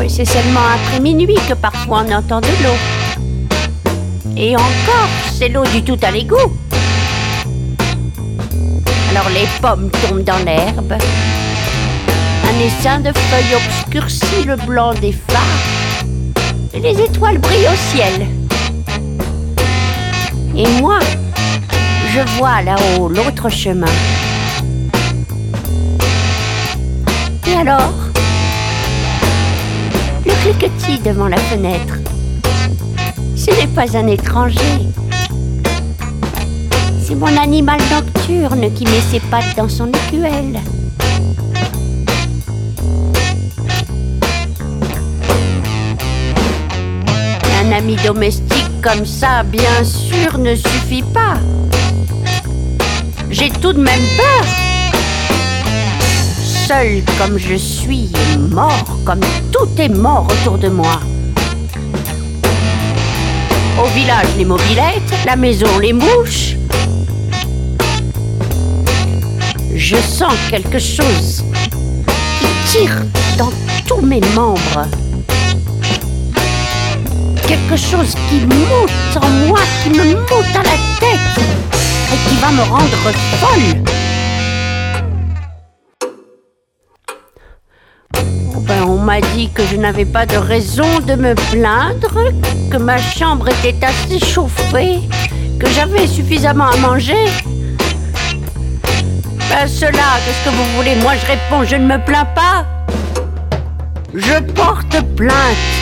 c'est seulement après minuit que parfois on entend de l'eau. Et encore, c'est l'eau du tout à l'égout. Alors les pommes tombent dans l'herbe. Un essaim de feuilles obscurcit le blanc des phares. Et les étoiles brillent au ciel. Et moi, je vois là-haut l'autre chemin. Et alors, le cliquetis devant la fenêtre, ce n'est pas un étranger. C'est mon animal nocturne qui met ses pattes dans son écuelle. Un ami domestique comme ça, bien sûr, ne suffit pas. J'ai tout de même peur. Seul comme je suis et mort comme tout est mort autour de moi. Au village, les mobylettes, la maison, les mouches. Je sens quelque chose qui tire dans tous mes membres. Quelque chose qui monte en moi, qui me monte à la tête et qui va me rendre folle. On m'a dit que je n'avais pas de raison de me plaindre, que ma chambre était assez chauffée, que j'avais suffisamment à manger. Ben cela, qu'est-ce que vous voulez? Moi je réponds, je ne me plains pas. Je porte plainte.